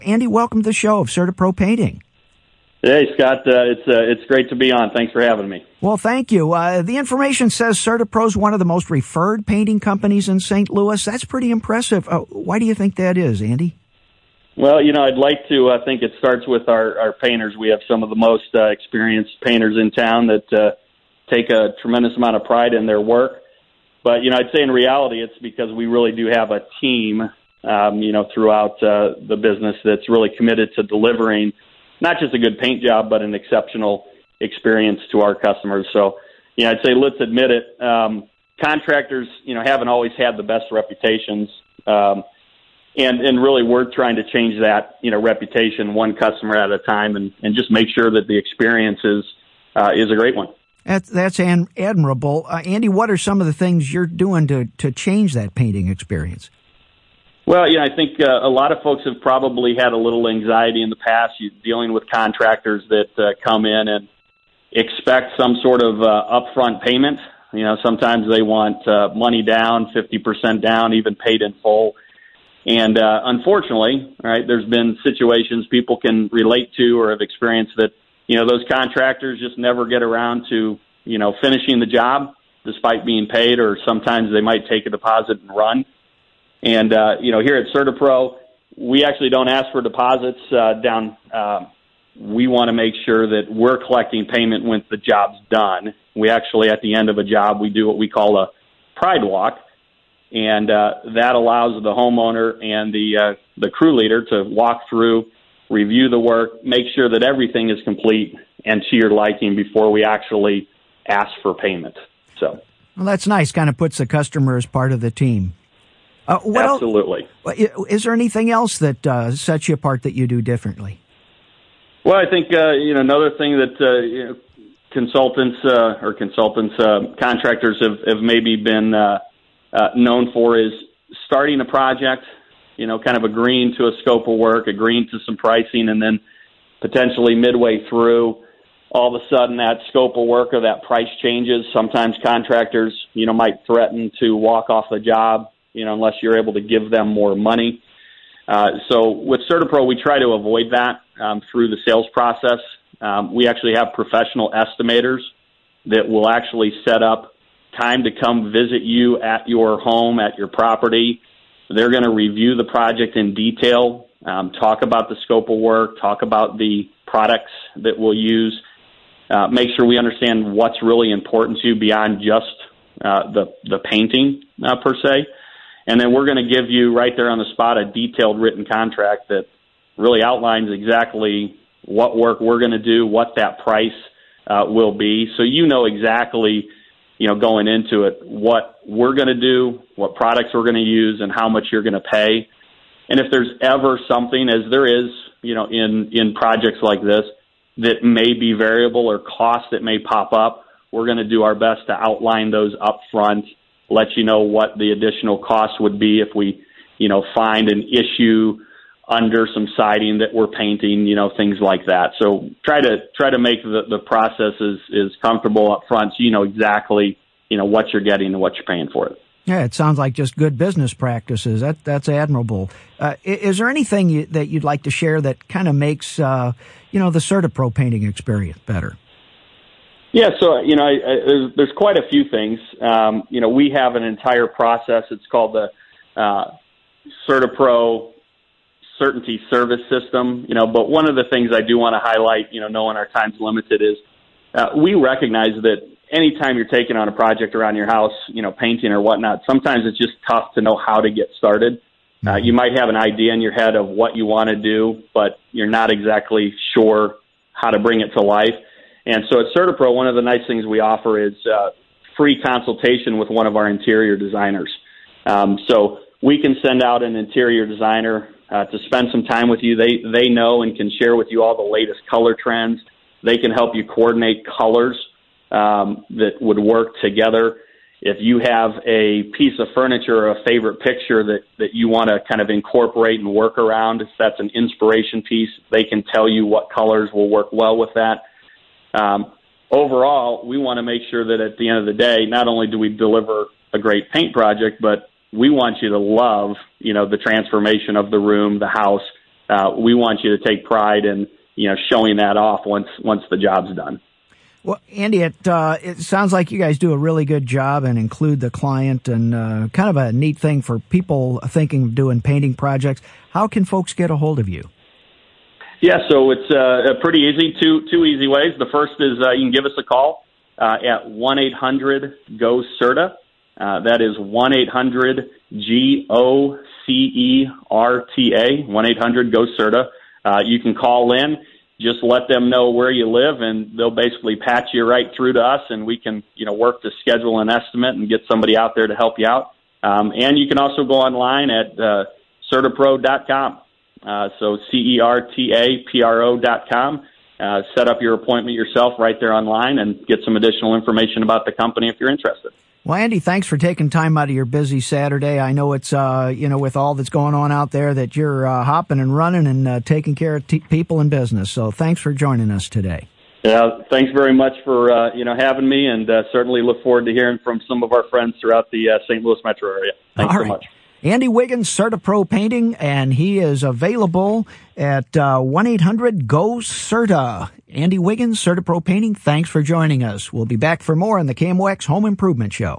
Andy, welcome to the show of CertaPro Painting. Hey, Scott. It's great to be on. Thanks for having me. Well, thank you. The information says CertaPro is one of the most referred painting companies in St. Louis. That's pretty impressive. Why do you think that is, Andy? Well, I'd like to think it starts with our painters. We have some of the most experienced painters in town that take a tremendous amount of pride in their work. But, I'd say in reality, it's because we really do have a team, throughout the business that's really committed to delivering not just a good paint job, but an exceptional experience to our customers. So, I'd say let's admit it. Contractors, haven't always had the best reputations. And really we're trying to change that, reputation one customer at a time and just make sure that the experience is a great one. That's admirable. Andy, what are some of the things you're doing to change that painting experience? Well, I think a lot of folks have probably had a little anxiety in the past dealing with contractors that come in and expect some sort of upfront payment. Sometimes they want money down, 50% down, even paid in full. And unfortunately, right, there's been situations people can relate to or have experienced that, those contractors just never get around to, finishing the job despite being paid, or sometimes they might take a deposit and run. And, here at CertaPro, we actually don't ask for deposits down. We want to make sure that we're collecting payment when the job's done. We actually, at the end of a job, we do what we call a pride walk. And that allows the homeowner and the crew leader to walk through, review the work, make sure that everything is complete and to your liking before we actually ask for payment. So, well, that's nice. Kind of puts the customer as part of the team. Absolutely. Is there anything else that sets you apart that you do differently? Well, I think another thing that contractors have maybe been known for is starting a project, kind of agreeing to a scope of work, agreeing to some pricing, and then potentially midway through, all of a sudden that scope of work or that price changes. Sometimes contractors, might threaten to walk off the job, unless you're able to give them more money. So with CertaPro, we try to avoid that through the sales process. We actually have professional estimators that will actually set up time to come visit you at your home, at your property. They're going to review the project in detail, talk about the scope of work, talk about the products that we'll use, make sure we understand what's really important to you beyond just the painting per se. And then we're going to give you right there on the spot a detailed written contract that really outlines exactly what work we're going to do, what that price will be. So exactly, going into it, what we're going to do, what products we're going to use, and how much you're going to pay. And if there's ever something, as there is, in projects like this, that may be variable or costs that may pop up, we're going to do our best to outline those up front, let you know what the additional costs would be if we, find an issue under some siding that we're painting, things like that. So try to make the process as comfortable up front so you know exactly, what you're getting and what you're paying for it. Yeah, it sounds like just good business practices. That's admirable. Is there anything that you'd like to share that kind of makes, the CertaPro painting experience better? Yeah, so, there's quite a few things. We have an entire process. It's called the CertaPro Certainty Service System, but one of the things I do want to highlight, knowing our time's limited, is we recognize that anytime you're taking on a project around your house, painting or whatnot, sometimes it's just tough to know how to get started. You might have an idea in your head of what you want to do, but you're not exactly sure how to bring it to life. And so at CertaPro, one of the nice things we offer is free consultation with one of our interior designers. So we can send out an interior designer to spend some time with you. They know and can share with you all the latest color trends. They can help you coordinate colors that would work together. If you have a piece of furniture or a favorite picture that you want to kind of incorporate and work around, if that's an inspiration piece, they can tell you what colors will work well with that. Overall, we want to make sure that at the end of the day, not only do we deliver a great paint project, but we want you to love, the transformation of the room, the house, we want you to take pride in, showing that off once the job's done. Well, Andy, it sounds like you guys do a really good job and include the client, and kind of a neat thing for people thinking of doing painting projects. How can folks get a hold of you? Yeah, so it's pretty easy. Two easy ways. The first is you can give us a call at 1-800-GO-CERTA. That is 1-800-GOCERTA, 1-800-GO-CERTA. You can call in. Just let them know where you live, and they'll basically patch you right through to us, and we can, work to schedule an estimate and get somebody out there to help you out. And you can also go online at CertaPro.com. So CertaPro.com. Set up your appointment yourself right there online and get some additional information about the company if you're interested. Well, Andy, thanks for taking time out of your busy Saturday. I know it's, with all that's going on out there, that you're hopping and running and taking care of people in business. So thanks for joining us today. Yeah, thanks very much for, having me, and certainly look forward to hearing from some of our friends throughout the St. Louis metro area. Thanks so much. Andy Wiggins, CertaPro Painting, and he is available at 1-800-GO-CERTA. Andy Wiggins, CertaPro Painting, thanks for joining us. We'll be back for more on the KMOX Home Improvement Show.